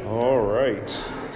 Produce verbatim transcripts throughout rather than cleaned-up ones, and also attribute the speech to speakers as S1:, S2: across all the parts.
S1: All right.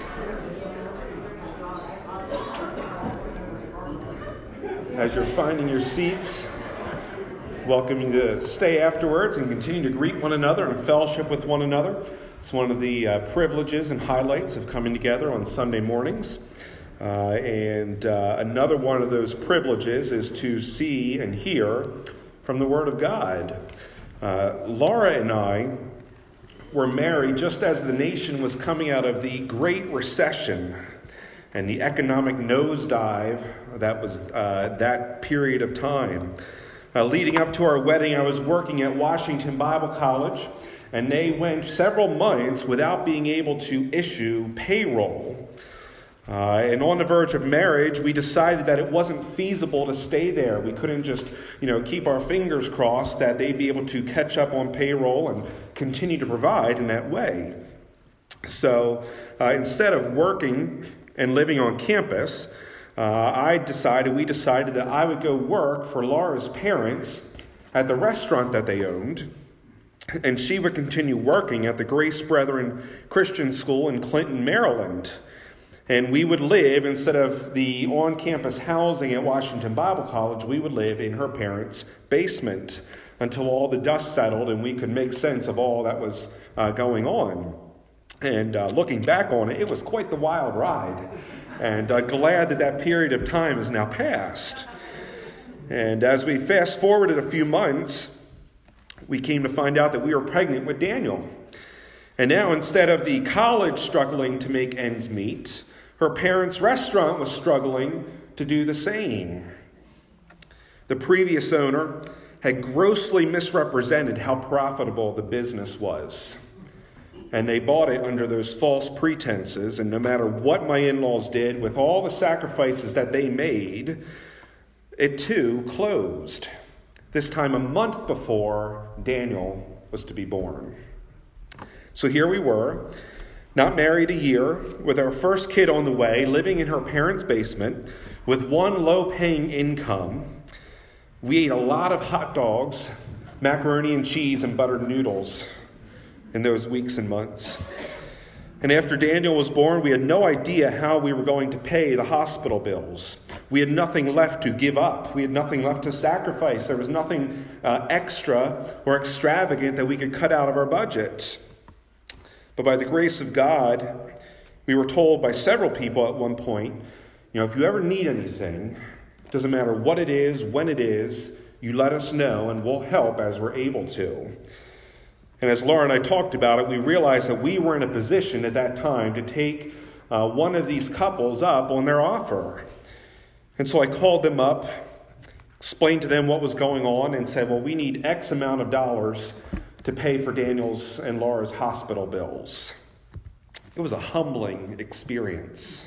S1: As you're finding your seats, welcome you to stay afterwards and continue to greet one another and fellowship with one another. It's one of the uh, privileges and highlights of coming together on Sunday mornings. Uh, and uh, another one of those privileges is to see and hear from the Word of God. Uh, Laura and I were married just as the nation was coming out of the Great Recession and the economic nosedive that was uh, that period of time. Uh, leading up to our wedding, I was working at Washington Bible College, and they went several months without being able to issue payroll. Uh, and on the verge of marriage, we decided that it wasn't feasible to stay there. We couldn't just, you know, keep our fingers crossed that they'd be able to catch up on payroll and continue to provide in that way. So uh, instead of working and living on campus, uh, I decided, we decided that I would go work for Laura's parents at the restaurant that they owned, and she would continue working at the Grace Brethren Christian School in Clinton, Maryland. And we would live, instead of the on-campus housing at Washington Bible College, we would live in her parents' basement until all the dust settled and we could make sense of all that was uh, going on. And uh, looking back on it, it was quite the wild ride. And uh, glad that that period of time is now past. And as we fast forwarded a few months, we came to find out that we were pregnant with Daniel. And now, instead of the college struggling to make ends meet, her parents' restaurant was struggling to do the same. The previous owner had grossly misrepresented how profitable the business was. And they bought it under those false pretenses. And no matter what my in-laws did, with all the sacrifices that they made, it too closed. This time a month before Daniel was to be born. So here we were, not married a year, with our first kid on the way, living in her parents' basement, with one low-paying income. We ate a lot of hot dogs, macaroni and cheese, and buttered noodles in those weeks and months. And after Daniel was born, we had no idea how we were going to pay the hospital bills. We had nothing left to give up. We had nothing left to sacrifice. There was nothing uh, extra or extravagant that we could cut out of our budget. But by the grace of God, we were told by several people at one point, you know, if you ever need anything, it doesn't matter what it is, when it is, you let us know and we'll help as we're able to. And as Laura and I talked about it, we realized that we were in a position at that time to take uh, one of these couples up on their offer. And so I called them up, explained to them what was going on, and said, well, we need X amount of dollars to pay for Daniel's and Laura's hospital bills. It was a humbling experience.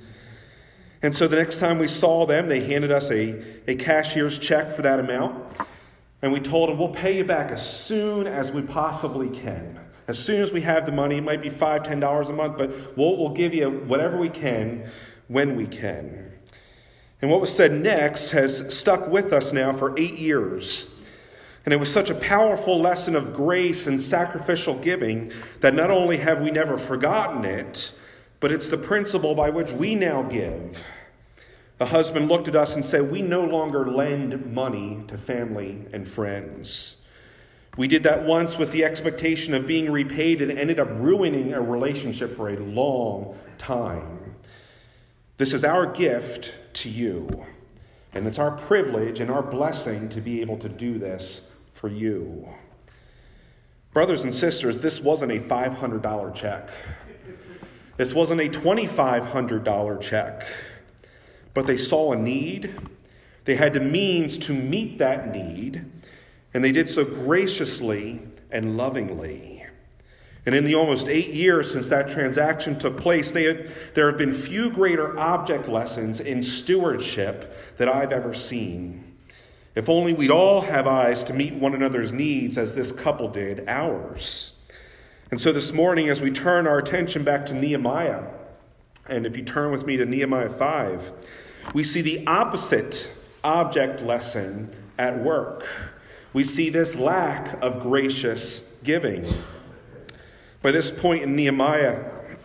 S1: And so the next time we saw them, they handed us a, a cashier's check for that amount. And we told them, we'll pay you back as soon as we possibly can. As soon as we have the money, it might be five dollars, ten dollars a month, but we'll, we'll give you whatever we can when we can. And what was said next has stuck with us now for eight years. And it was such a powerful lesson of grace and sacrificial giving that not only have we never forgotten it, but it's the principle by which we now give. The husband looked at us and said, we no longer lend money to family and friends. We did that once with the expectation of being repaid and ended up ruining a relationship for a long time. This is our gift to you. And it's our privilege and our blessing to be able to do this for you. Brothers and sisters, this wasn't a five hundred dollars check. This wasn't a twenty-five hundred dollars check. But they saw a need. They had the means to meet that need. And they did so graciously and lovingly. And in the almost eight years since that transaction took place, they had, there have been few greater object lessons in stewardship that I've ever seen. If only we'd all have eyes to meet one another's needs as this couple did ours. And so this morning, as we turn our attention back to Nehemiah, and if you turn with me to Nehemiah five, we see the opposite object lesson at work. We see this lack of gracious giving. By this point in Nehemiah,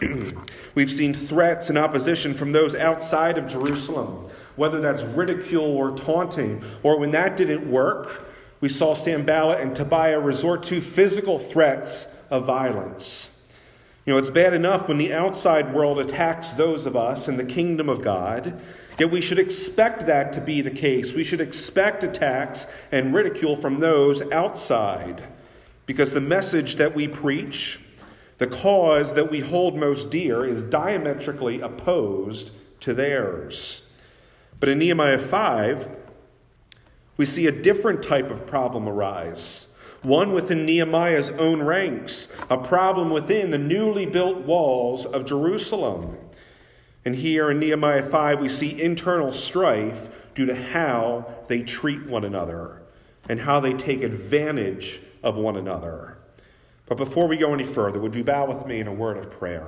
S1: We've seen threats and opposition from those outside of Jerusalem, whether that's ridicule or taunting, or when that didn't work, we saw Sanballat and Tobiah resort to physical threats of violence. You know, it's bad enough when the outside world attacks those of us in the kingdom of God, yet we should expect that to be the case. We should expect attacks and ridicule from those outside, because the message that we preach, the cause that we hold most dear, is diametrically opposed to theirs. But in Nehemiah five, we see a different type of problem arise. One within Nehemiah's own ranks, a problem within the newly built walls of Jerusalem. And here in Nehemiah five, we see internal strife due to how they treat one another and how they take advantage of one another. But before we go any further, would you bow with me in a word of prayer?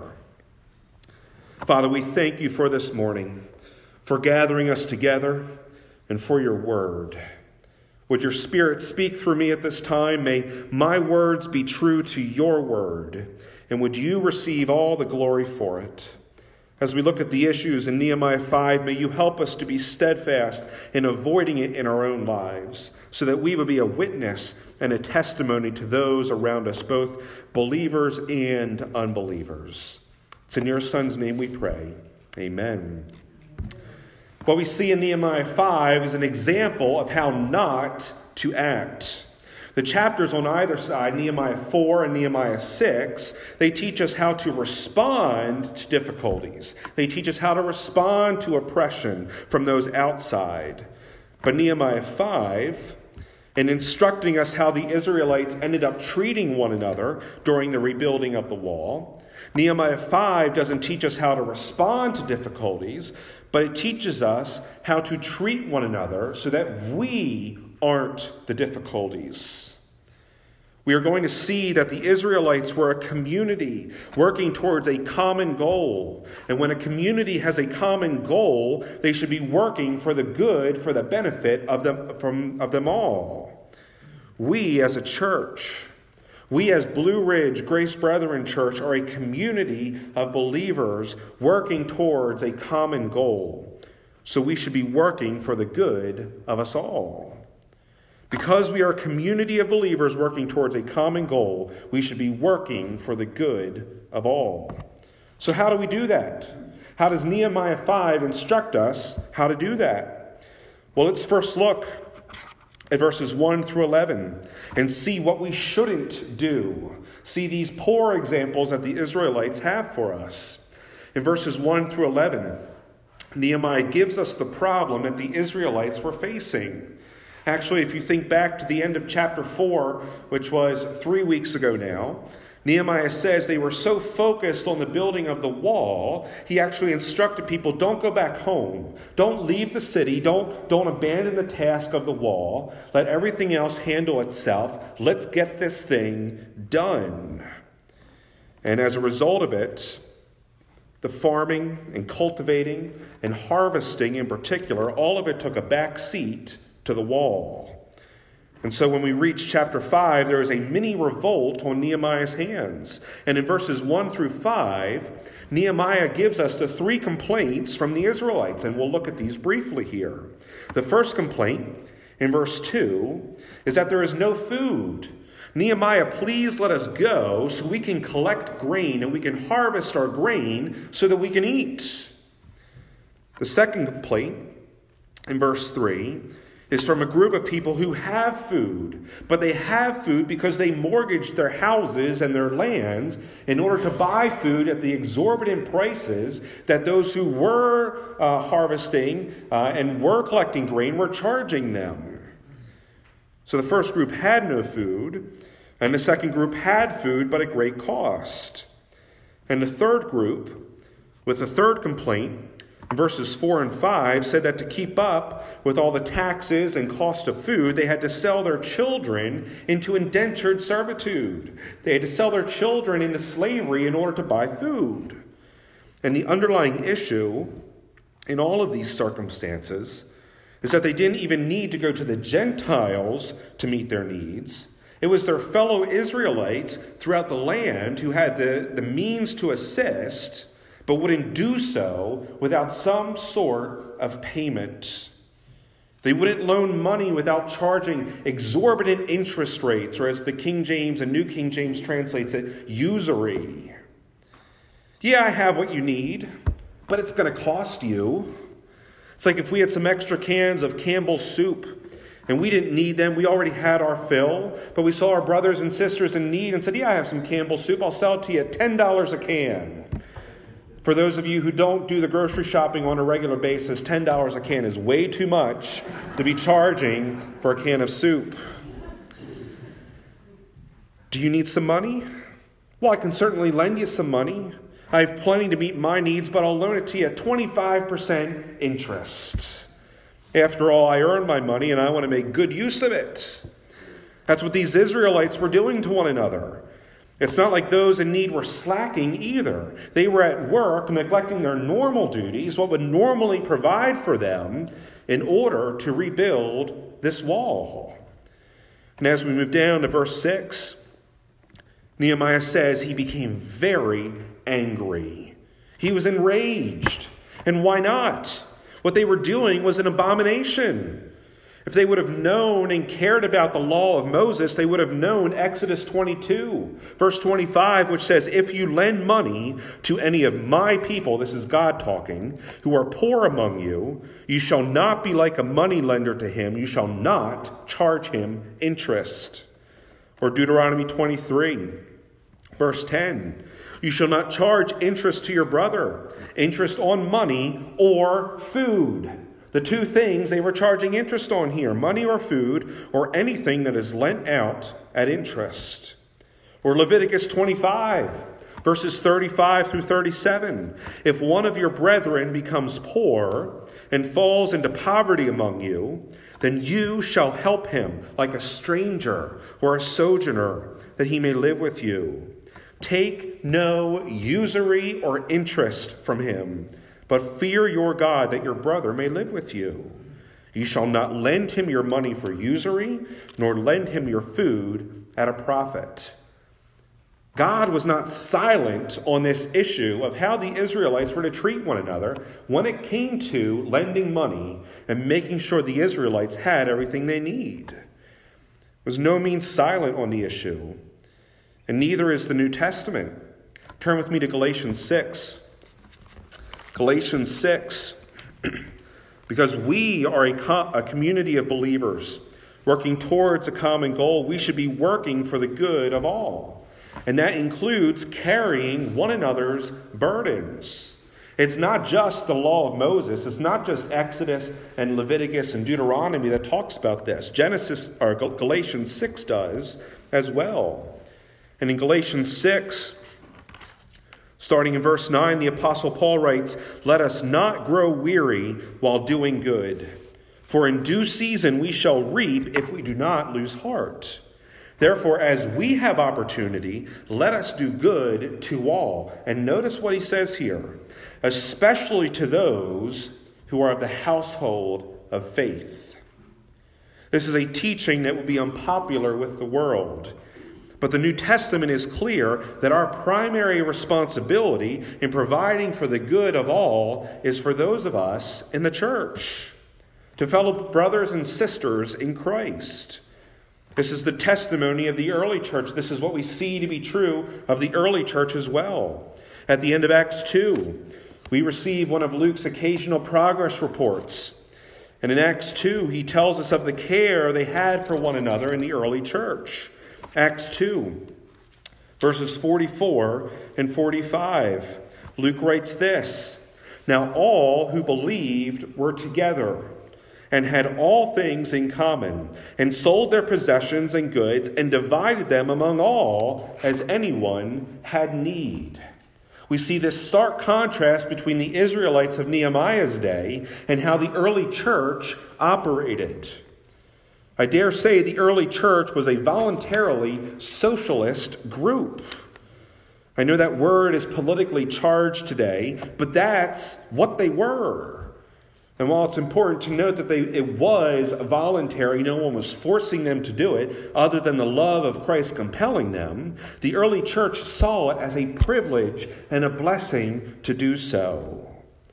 S1: Father, we thank you for this morning, for gathering us together, and for your word. Would your Spirit speak through me at this time? May my words be true to your word, and would you receive all the glory for it? As we look at the issues in Nehemiah five, may you help us to be steadfast in avoiding it in our own lives, so that we would be a witness and a testimony to those around us, both believers and unbelievers. It's in your Son's name we pray. Amen. What we see in Nehemiah five is an example of how not to act. The chapters on either side, Nehemiah four and Nehemiah six, they teach us how to respond to difficulties. They teach us how to respond to oppression from those outside. But Nehemiah five, in instructing us how the Israelites ended up treating one another during the rebuilding of the wall, Nehemiah five doesn't teach us how to respond to difficulties, but it teaches us how to treat one another so that we aren't the difficulties. We are going to see that the Israelites were a community working towards a common goal. And when a community has a common goal, they should be working for the good, for the benefit of them, from, of them all. We as a church, we as Blue Ridge Grace Brethren Church are a community of believers working towards a common goal. So we should be working for the good of us all. Because we are a community of believers working towards a common goal, we should be working for the good of all. So how do we do that? How does Nehemiah five instruct us how to do that? Well, let's first look at verses one through eleven and see what we shouldn't do. See these poor examples that the Israelites have for us. In verses one through eleven, Nehemiah gives us the problem that the Israelites were facing. Actually, if you think back to the end of chapter four, which was three weeks ago now, Nehemiah says they were so focused on the building of the wall, he actually instructed people, don't go back home. Don't leave the city. Don't, don't abandon the task of the wall. Let everything else handle itself. Let's get this thing done. And as a result of it, the farming and cultivating and harvesting in particular, all of it took a back seat to the wall. And so when we reach chapter five, there is a mini revolt on Nehemiah's hands. And in verses one through five, Nehemiah gives us the three complaints from the Israelites. And we'll look at these briefly here. The first complaint in verse two is that there is no food. Nehemiah, please let us go so we can collect grain and we can harvest our grain so that we can eat. The second complaint in verse three is from a group of people who have food, but they have food because they mortgaged their houses and their lands in order to buy food at the exorbitant prices that those who were uh, harvesting uh, and were collecting grain were charging them. So the first group had no food, and the second group had food, but at great cost. And the third group, with the third complaint, verses four and five, said that to keep up with all the taxes and cost of food, they had to sell their children into indentured servitude. They had to sell their children into slavery in order to buy food. And the underlying issue in all of these circumstances is that they didn't even need to go to the Gentiles to meet their needs. It was their fellow Israelites throughout the land who had the, the means to assist, but wouldn't do so without some sort of payment. They wouldn't loan money without charging exorbitant interest rates, or as the King James and New King James translates it, usury. Yeah, I have what you need, but it's going to cost you. It's like if we had some extra cans of Campbell's soup and we didn't need them, we already had our fill, but we saw our brothers and sisters in need and said, yeah, I have some Campbell's soup, I'll sell it to you at ten dollars a can. For those of you who don't do the grocery shopping on a regular basis, ten dollars a can is way too much to be charging for a can of soup. Do you need some money? Well, I can certainly lend you some money. I have plenty to meet my needs, but I'll loan it to you at twenty-five percent interest. After all, I earned my money and I want to make good use of it. That's what these Israelites were doing to one another. It's not like those in need were slacking either. They were at work, neglecting their normal duties, what would normally provide for them, in order to rebuild this wall. And as we move down to verse six, Nehemiah says he became very angry. He was enraged. And why not? What they were doing was an abomination. If they would have known and cared about the law of Moses, they would have known Exodus twenty-two, verse twenty-five, which says, if you lend money to any of my people, this is God talking, who are poor among you, you shall not be like a money lender to him. You shall not charge him interest. Or Deuteronomy twenty-three, verse ten, you shall not charge interest to your brother, interest on money or food. The two things they were charging interest on here, money or food, or anything that is lent out at interest. Or Leviticus twenty-five, verses thirty-five through thirty-seven. If one of your brethren becomes poor and falls into poverty among you, then you shall help him like a stranger or a sojourner, that he may live with you. Take no usury or interest from him, but fear your God, that your brother may live with you. You shall not lend him your money for usury, nor lend him your food at a profit. God was not silent on this issue of how the Israelites were to treat one another when it came to lending money and making sure the Israelites had everything they need. He was no means silent on the issue, and neither is the New Testament. Turn with me to Galatians six. Galatians six, because we are a, co- a community of believers working towards a common goal, we should be working for the good of all. And that includes carrying one another's burdens. It's not just the law of Moses. It's not just Exodus and Leviticus and Deuteronomy that talks about this. Genesis or Galatians six does as well. And in Galatians six, starting in verse nine, the Apostle Paul writes, let us not grow weary while doing good, for in due season we shall reap if we do not lose heart. Therefore, as we have opportunity, let us do good to all. And notice what he says here, especially to those who are of the household of faith. This is a teaching that will be unpopular with the world. But the New Testament is clear that our primary responsibility in providing for the good of all is for those of us in the church, to fellow brothers and sisters in Christ. This is the testimony of the early church. This is what we see to be true of the early church as well. At the end of Acts two, we receive one of Luke's occasional progress reports. And in Acts two, he tells us of the care they had for one another in the early church. Acts two, verses forty-four and forty-five. Luke writes this, now all who believed were together and had all things in common, and sold their possessions and goods, and divided them among all as anyone had need. We see this stark contrast between the Israelites of Nehemiah's day and how the early church operated. I dare say the early church was a voluntarily socialist group. I know that word is politically charged today, but that's what they were. And while it's important to note that they, it was voluntary, no one was forcing them to do it, other than the love of Christ compelling them, the early church saw it as a privilege and a blessing to do so.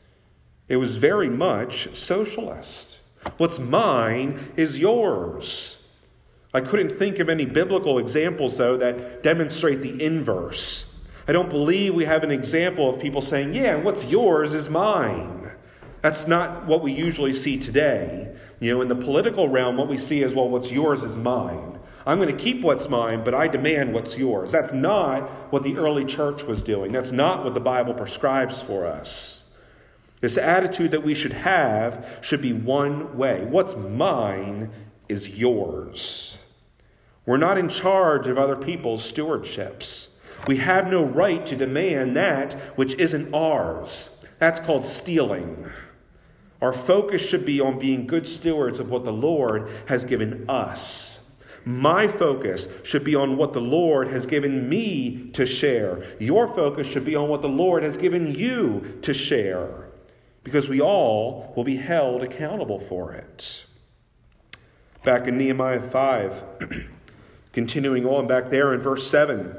S1: It was very much socialist. What's mine is yours. I couldn't think of any biblical examples, though, that demonstrate the inverse. I don't believe we have an example of people saying, yeah, what's yours is mine. That's not what we usually see today. You know, in the political realm, what we see is, well, what's yours is mine. I'm going to keep what's mine, but I demand what's yours. That's not what the early church was doing. That's not what the Bible prescribes for us. This attitude that we should have should be one way. What's mine is yours. We're not in charge of other people's stewardships. We have no right to demand that which isn't ours. That's called stealing. Our focus should be on being good stewards of what the Lord has given us. My focus should be on what the Lord has given me to share. Your focus should be on what the Lord has given you to share, because we all will be held accountable for it. Back in Nehemiah five, continuing on back there in verse seven,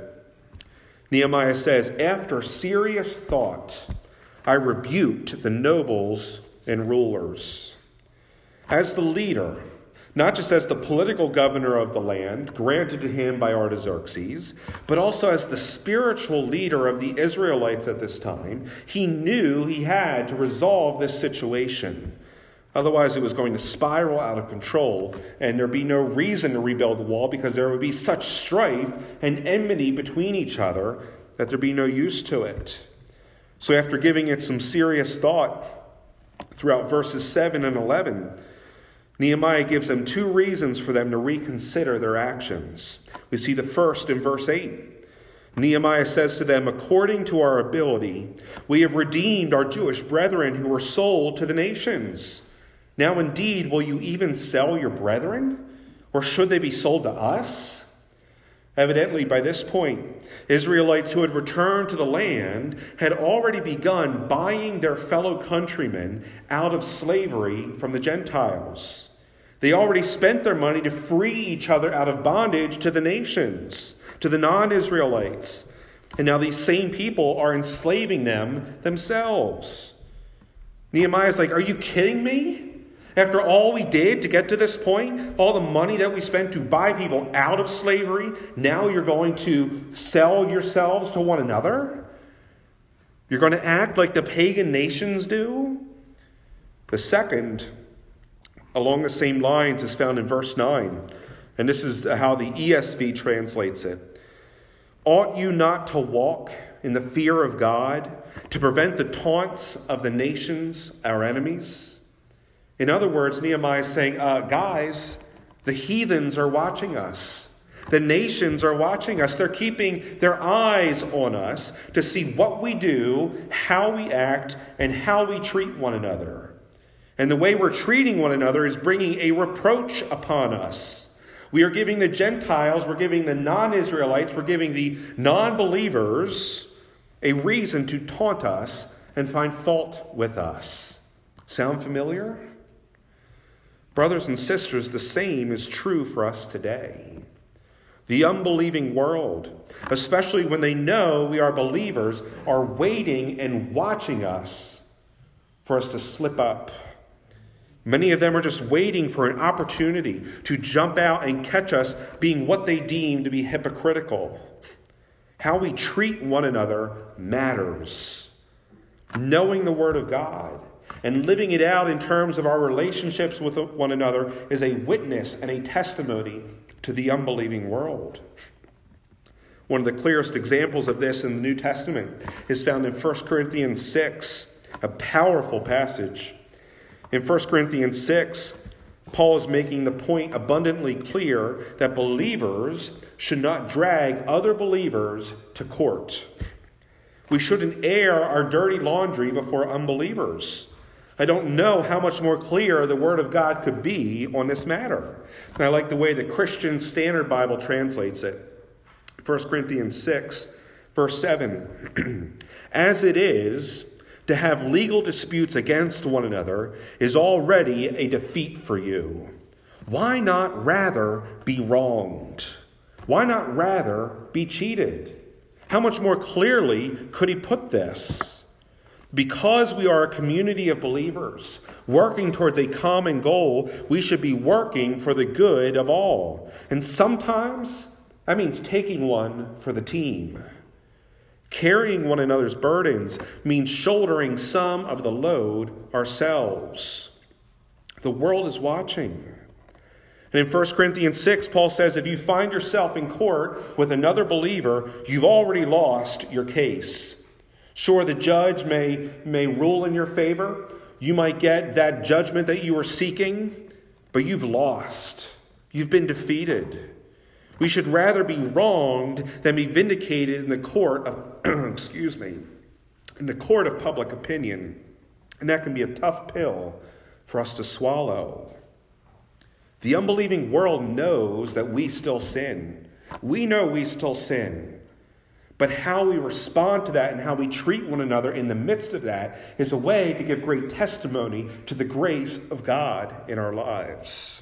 S1: Nehemiah says, after serious thought, I rebuked the nobles and rulers. As the leader, not just as the political governor of the land, granted to him by Artaxerxes, but also as the spiritual leader of the Israelites at this time, he knew he had to resolve this situation. Otherwise, it was going to spiral out of control, and there'd be no reason to rebuild the wall because there would be such strife and enmity between each other that there'd be no use to it. So after giving it some serious thought throughout verses seven and eleven, Nehemiah gives them two reasons for them to reconsider their actions. We see the first in verse eight. Nehemiah says to them, according to our ability, we have redeemed our Jewish brethren who were sold to the nations. Now indeed, will you even sell your brethren? Or should they be sold to us? Evidently, by this point, Israelites who had returned to the land had already begun buying their fellow countrymen out of slavery from the Gentiles. They already spent their money to free each other out of bondage to the nations, to the non-Israelites. And now these same people are enslaving them themselves. Nehemiah's like, are you kidding me? After all we did to get to this point, all the money that we spent to buy people out of slavery, now you're going to sell yourselves to one another? You're going to act like the pagan nations do? The second, along the same lines, is found in verse nine. And this is how the E S V translates it. Ought you not to walk in the fear of God, to prevent the taunts of the nations, our enemies? In other words, Nehemiah is saying, uh, guys, the heathens are watching us. The nations are watching us. They're keeping their eyes on us to see what we do, how we act, and how we treat one another. And the way we're treating one another is bringing a reproach upon us. We are giving the Gentiles, we're giving the non-Israelites, we're giving the non-believers a reason to taunt us and find fault with us. Sound familiar? Brothers and sisters, the same is true for us today. The unbelieving world, especially when they know we are believers, are waiting and watching us for us to slip up. Many of them are just waiting for an opportunity to jump out and catch us being what they deem to be hypocritical. How we treat one another matters. Knowing the Word of God and living it out in terms of our relationships with one another is a witness and a testimony to the unbelieving world. One of the clearest examples of this in the New Testament is found in First Corinthians six, a powerful passage. In First Corinthians six, Paul is making the point abundantly clear that believers should not drag other believers to court. We shouldn't air our dirty laundry before unbelievers. I don't know how much more clear the Word of God could be on this matter. And I like the way the Christian Standard Bible translates it. First Corinthians six, verse seven. As it is, To have legal disputes against one another is already a defeat for you. Why not rather be wronged? Why not rather be cheated? How much more clearly could he put this? Because we are a community of believers working towards a common goal, we should be working for the good of all. And sometimes that means taking one for the team. Carrying one another's burdens means shouldering some of the load ourselves. The world is watching. And in First Corinthians six, Paul says, if you find yourself in court with another believer, you've already lost your case. Sure, the judge may, may rule in your favor. You might get that judgment that you were seeking, but you've lost. You've been defeated. We should rather be wronged than be vindicated in the court of, excuse me, in the court of public opinion. And that can be a tough pill for us to swallow. The unbelieving world knows that we still sin. We know we still sin. But how we respond to that and how we treat one another in the midst of that is a way to give great testimony to the grace of God in our lives.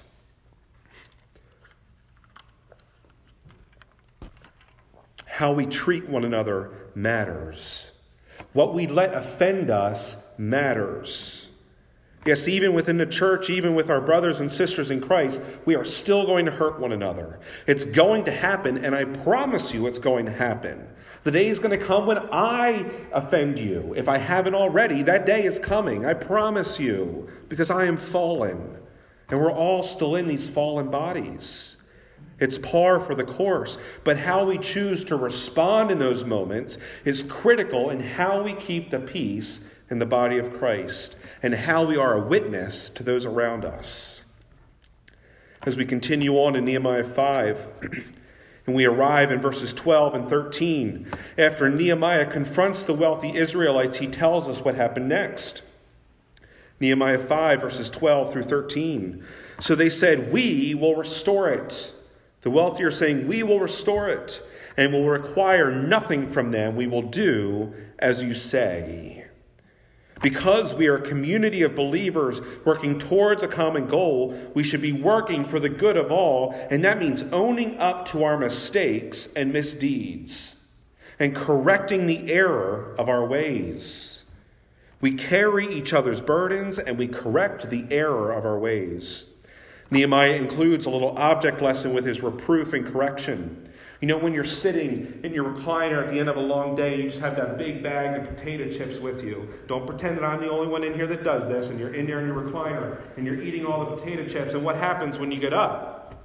S1: How we treat one another matters. What we let offend us matters. Yes, even within the church, even with our brothers and sisters in Christ, we are still going to hurt one another. It's going to happen, and I promise you it's going to happen. The day is going to come when I offend you. If I haven't already, that day is coming. I promise you, because I am fallen, and we're all still in these fallen bodies. It's par for the course, but how we choose to respond in those moments is critical in how we keep the peace in the body of Christ and how we are a witness to those around us. As we continue on in Nehemiah five, and we arrive in verses twelve and thirteen, after Nehemiah confronts the wealthy Israelites, he tells us what happened next. Nehemiah five, verses twelve through thirteen. So they said, we will restore it. The wealthy are saying, we will restore it and will require nothing from them. We will do as you say. Because we are a community of believers working towards a common goal, we should be working for the good of all, and that means owning up to our mistakes and misdeeds and correcting the error of our ways. We carry each other's burdens and we correct the error of our ways. Nehemiah includes a little object lesson with his reproof and correction. You know, when you're sitting in your recliner at the end of a long day and you just have that big bag of potato chips with you. Don't pretend that I'm the only one in here that does this, and you're in there in your recliner and you're eating all the potato chips. And what happens when you get up?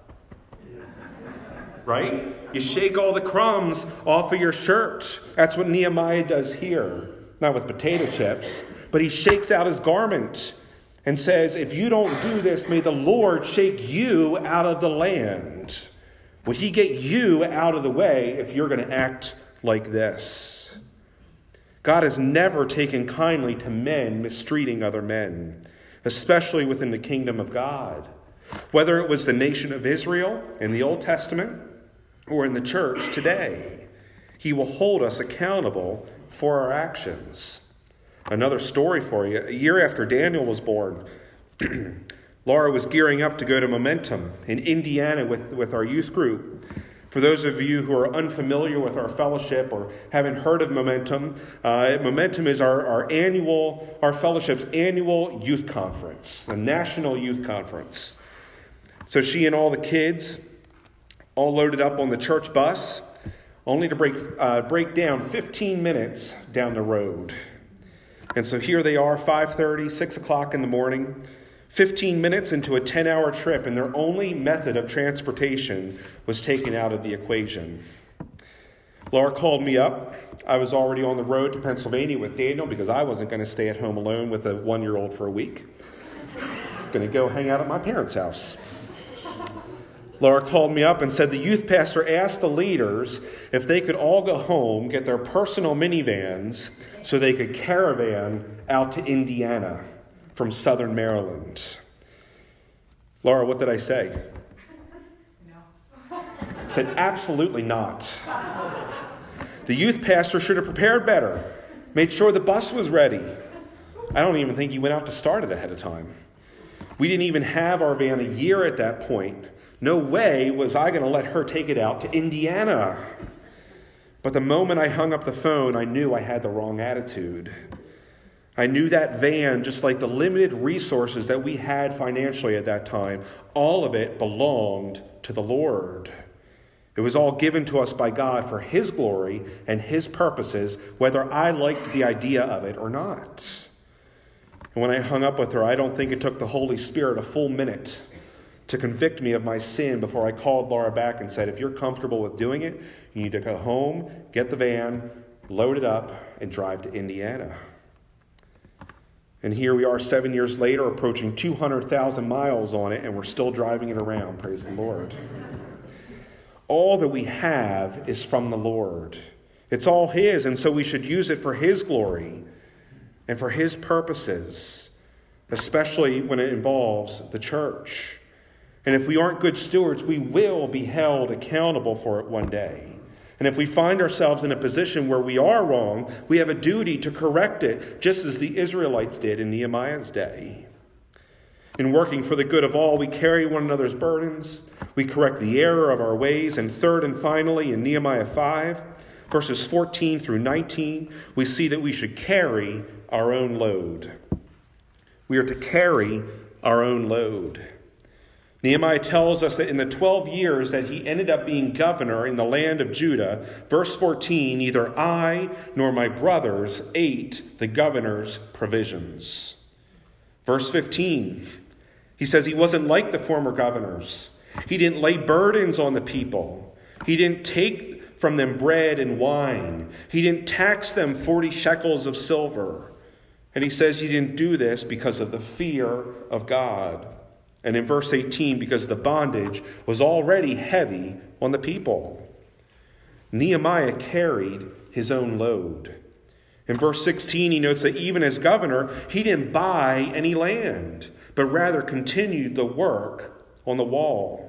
S1: Right? You shake all the crumbs off of your shirt. That's what Nehemiah does here. Not with potato chips, but he shakes out his garment and says, if you don't do this, may the Lord shake you out of the land. Would he get you out of the way if you're going to act like this? God has never taken kindly to men mistreating other men, especially within the kingdom of God. Whether it was the nation of Israel in the Old Testament or in the church today, he will hold us accountable for our actions. Another story for you. A year after Daniel was born, Laura was gearing up to go to Momentum in Indiana with, with our youth group. For those of you who are unfamiliar with our fellowship or haven't heard of Momentum, uh, Momentum is our, our annual, our fellowship's annual youth conference, a national youth conference. So she and all the kids all loaded up on the church bus, only to break uh, break down fifteen minutes down the road. And so here they are, five thirty, six o'clock in the morning, fifteen minutes into a ten-hour trip, and their only method of transportation was taken out of the equation. Laura called me up. I was already on the road to Pennsylvania with Daniel because I wasn't going to stay at home alone with a one-year-old for a week. I was going to go hang out at my parents' house. Laura called me up and said the youth pastor asked the leaders if they could all go home, get their personal minivans, so they could caravan out to Indiana from southern Maryland. Laura, what did I say? No. I said, absolutely not. The youth pastor should have prepared better. made sure the bus was ready. I don't even think he went out to start it ahead of time. We didn't even have our van a year at that point. No way was I going to let her take it out to Indiana. But the moment I hung up the phone, I knew I had the wrong attitude. I knew that van, just like the limited resources that we had financially at that time, all of it belonged to the Lord. It was all given to us by God for His glory and His purposes, whether I liked the idea of it or not. And when I hung up with her, I don't think it took the Holy Spirit a full minute to convict me of my sin before I called Laura back and said, if you're comfortable with doing it, you need to go home, get the van, load it up, and drive to Indiana. And here we are seven years later, approaching two hundred thousand miles on it, and we're still driving it around. Praise the Lord. All that we have is from the Lord. It's all His, and so we should use it for His glory and for His purposes, especially when it involves the church. And if we aren't good stewards, we will be held accountable for it one day. And if we find ourselves in a position where we are wrong, we have a duty to correct it, just as the Israelites did in Nehemiah's day. In working for the good of all, we carry one another's burdens, we correct the error of our ways, and third and finally, in Nehemiah five, verses fourteen through nineteen, we see that we should carry our own load. We are to carry our own load. Nehemiah tells us that in the twelve years that he ended up being governor in the land of Judah, verse fourteen, neither I nor my brothers ate the governor's provisions. Verse fifteen, he says he wasn't like the former governors. He didn't lay burdens on the people. He didn't take from them bread and wine. He didn't tax them forty shekels of silver. And he says he didn't do this because of the fear of God. And in verse eighteen, because the bondage was already heavy on the people. Nehemiah carried his own load. In verse sixteen, he notes that even as governor, he didn't buy any land, but rather continued the work on the wall.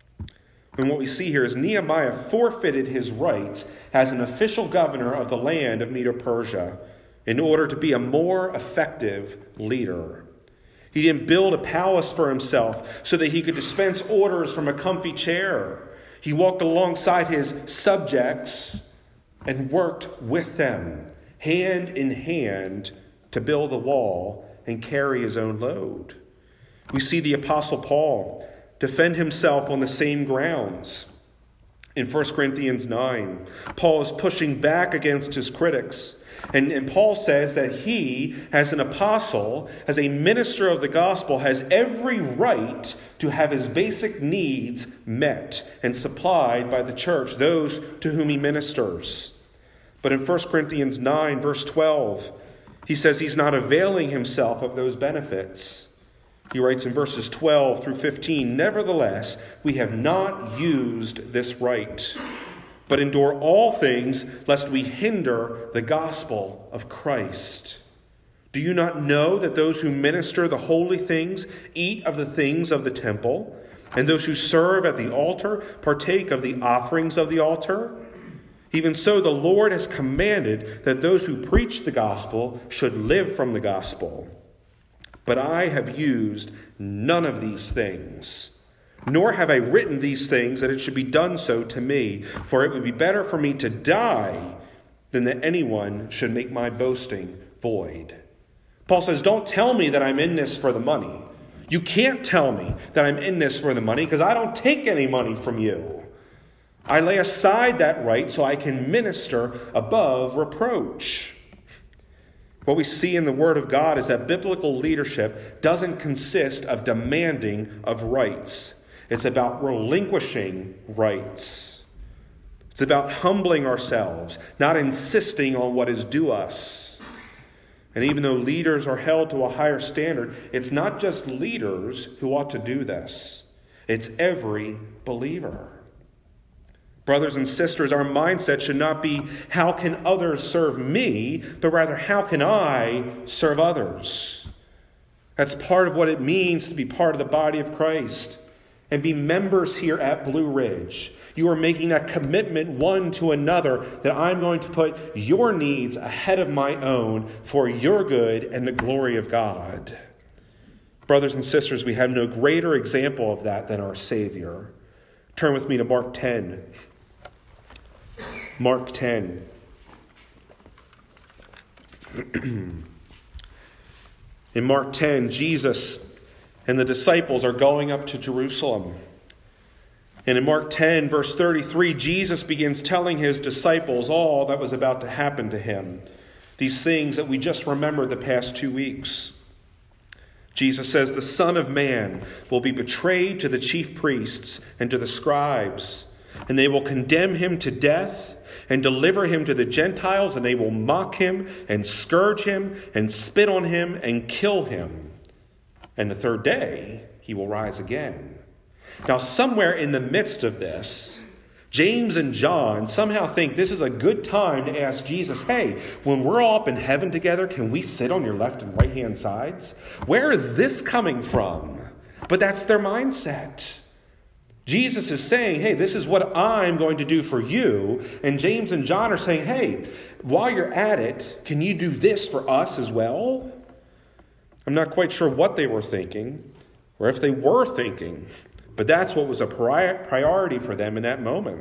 S1: And what we see here is Nehemiah forfeited his rights as an official governor of the land of Medo-Persia in order to be a more effective leader. He didn't build a palace for himself so that he could dispense orders from a comfy chair. He walked alongside his subjects and worked with them, hand in hand, to build the wall and carry his own load. We see the Apostle Paul defend himself on the same grounds. In First Corinthians nine, Paul is pushing back against his critics. And, and Paul says that he, as an apostle, as a minister of the gospel, has every right to have his basic needs met and supplied by the church, those to whom he ministers. But in First Corinthians nine, verse twelve, he says he's not availing himself of those benefits. He writes in verses twelve through fifteen, nevertheless, we have not used this right, but endure all things, lest we hinder the gospel of Christ. Do you not know that those who minister the holy things eat of the things of the temple, and those who serve at the altar partake of the offerings of the altar? Even so, the Lord has commanded that those who preach the gospel should live from the gospel. But I have used none of these things, nor have I written these things that it should be done so to me, for it would be better for me to die than that anyone should make my boasting void. Paul says, don't tell me that I'm in this for the money. You can't tell me that I'm in this for the money because I don't take any money from you. I lay aside that right so I can minister above reproach. What we see in the Word of God is that biblical leadership doesn't consist of demanding of rights. It's about relinquishing rights. It's about humbling ourselves, not insisting on what is due us. And even though leaders are held to a higher standard, it's not just leaders who ought to do this. It's every believer. Brothers and sisters, our mindset should not be, how can others serve me, but rather, how can I serve others? That's part of what it means to be part of the body of Christ. and be members here at Blue Ridge. You are making that commitment one to another that I'm going to put your needs ahead of my own for your good and the glory of God. Brothers and sisters, we have no greater example of that than our Savior. Turn with me to Mark ten. Mark ten. In Mark ten, Jesus and the disciples are going up to Jerusalem. And in Mark ten, verse thirty-three, Jesus begins telling his disciples all that was about to happen to him. These things that we just remembered the past two weeks. Jesus says, the Son of Man will be betrayed to the chief priests and to the scribes, and they will condemn him to death and deliver him to the Gentiles, and they will mock him and scourge him and spit on him and kill him. And the third day, he will rise again. Now, somewhere in the midst of this, James and John somehow think this is a good time to ask Jesus, hey, when we're all up in heaven together, can we sit on your left and right hand sides? Where is this coming from? But that's their mindset. Jesus is saying, hey, this is what I'm going to do for you. And James and John are saying, hey, while you're at it, can you do this for us as well? I'm not quite sure what they were thinking, or if they were thinking. But that's what was a priority for them in that moment.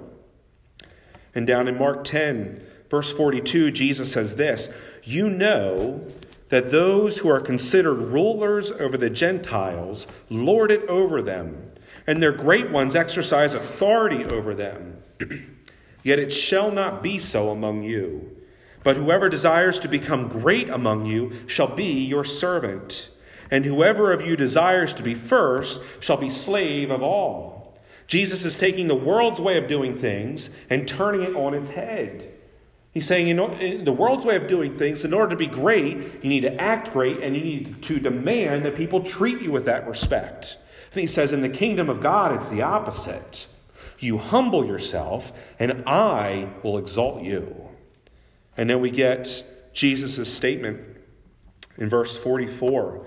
S1: And down in Mark ten, verse forty-two, Jesus says this, you know that those who are considered rulers over the Gentiles lord it over them, and their great ones exercise authority over them. Yet it shall not be so among you. But whoever desires to become great among you shall be your servant. And whoever of you desires to be first shall be slave of all. Jesus is taking the world's way of doing things and turning it on its head. He's saying, you know, in the world's way of doing things, in order to be great, you need to act great, and you need to demand that people treat you with that respect. And he says, in the kingdom of God, it's the opposite. You humble yourself, and I will exalt you. And then we get Jesus' statement in verse forty-four.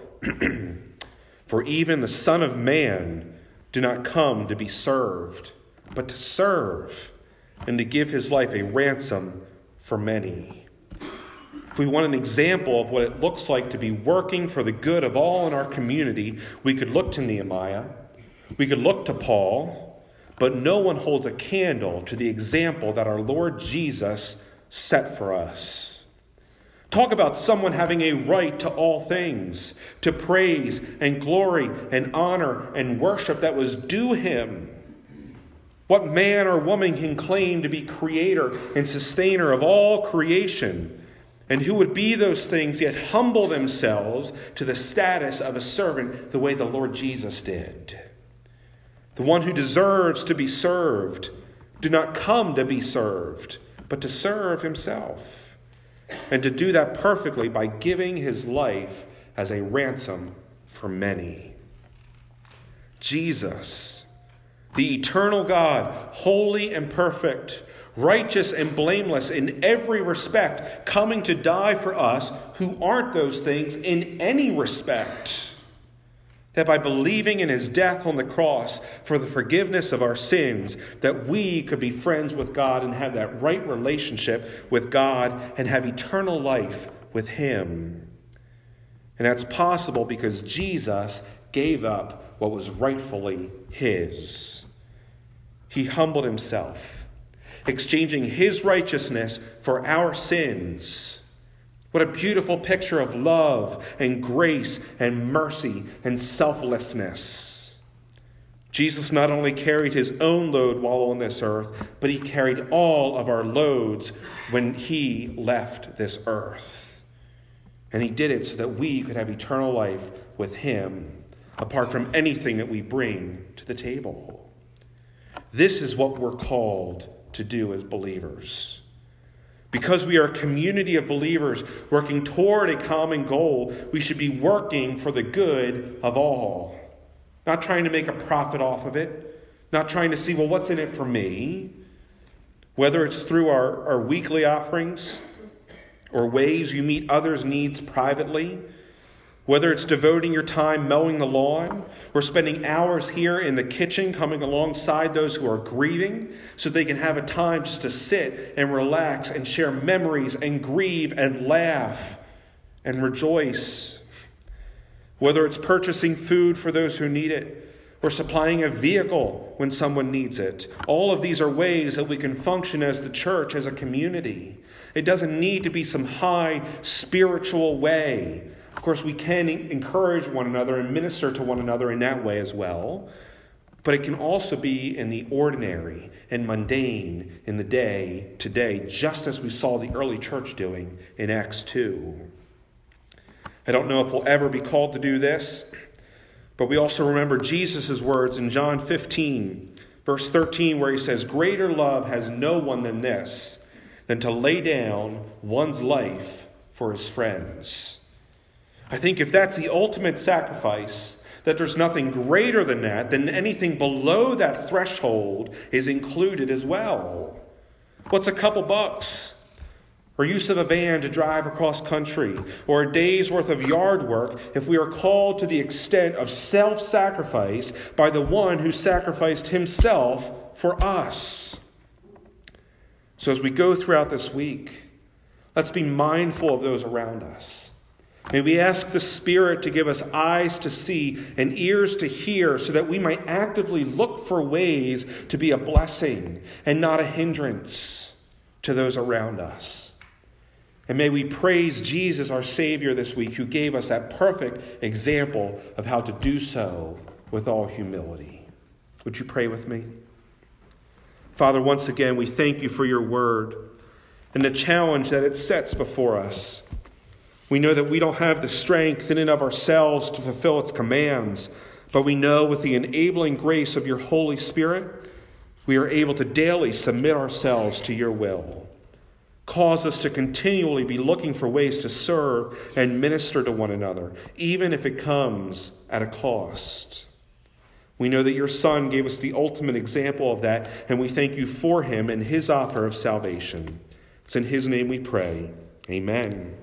S1: For even the Son of Man did not come to be served, but to serve, and to give his life a ransom for many. If we want an example of what it looks like to be working for the good of all in our community, we could look to Nehemiah, we could look to Paul, but no one holds a candle to the example that our Lord Jesus set for us. Talk about someone having a right to all things, to praise and glory and honor and worship that was due him. What man or woman can claim to be creator and sustainer of all creation? And who would be those things yet humble themselves to the status of a servant the way the Lord Jesus did? The one who deserves to be served did not come to be served, but to serve himself. And to do that perfectly by giving his life as a ransom for many. Jesus, the eternal God, holy and perfect, righteous and blameless in every respect, coming to die for us who aren't those things in any respect. That by believing in his death on the cross for the forgiveness of our sins, that we could be friends with God and have that right relationship with God and have eternal life with him. And that's possible because Jesus gave up what was rightfully his. He humbled himself, exchanging his righteousness for our sins. What a beautiful picture of love and grace and mercy and selflessness. Jesus not only carried his own load while on this earth, but he carried all of our loads when he left this earth. And he did it so that we could have eternal life with him, apart from anything that we bring to the table. This is what we're called to do as believers. Because we are a community of believers working toward a common goal, we should be working for the good of all. Not trying to make a profit off of it. Not trying to see, well, what's in it for me? Whether it's through our, our weekly offerings or ways you meet others' needs privately, Whether it's devoting your time mowing the lawn, or spending hours here in the kitchen coming alongside those who are grieving so they can have a time just to sit and relax and share memories and grieve and laugh and rejoice. Whether it's purchasing food for those who need it, or supplying a vehicle when someone needs it. All of these are ways that we can function as the church, as a community. It doesn't need to be some high spiritual way. Of course, we can encourage one another and minister to one another in that way as well. But it can also be in the ordinary and mundane in the day to day, just as we saw the early church doing in Acts two. I don't know if we'll ever be called to do this, but we also remember Jesus' words in John fifteen, verse thirteen, where he says, "Greater love has no one than this, than to lay down one's life for his friends." I think if that's the ultimate sacrifice, that there's nothing greater than that, then anything below that threshold is included as well. What's a couple bucks? Or use of a van to drive across country, or a day's worth of yard work if we are called to the extent of self-sacrifice by the one who sacrificed himself for us. So as we go throughout this week, let's be mindful of those around us. May we ask the Spirit to give us eyes to see and ears to hear so that we might actively look for ways to be a blessing and not a hindrance to those around us. And may we praise Jesus, our Savior, this week, who gave us that perfect example of how to do so with all humility. Would you pray with me? Father, once again, we thank you for your word and the challenge that it sets before us. We know that we don't have the strength in and of ourselves to fulfill its commands, but we know with the enabling grace of your Holy Spirit, we are able to daily submit ourselves to your will. Cause us to continually be looking for ways to serve and minister to one another, even if it comes at a cost. We know that your Son gave us the ultimate example of that, and we thank you for him and his offer of salvation. It's in his name we pray. Amen.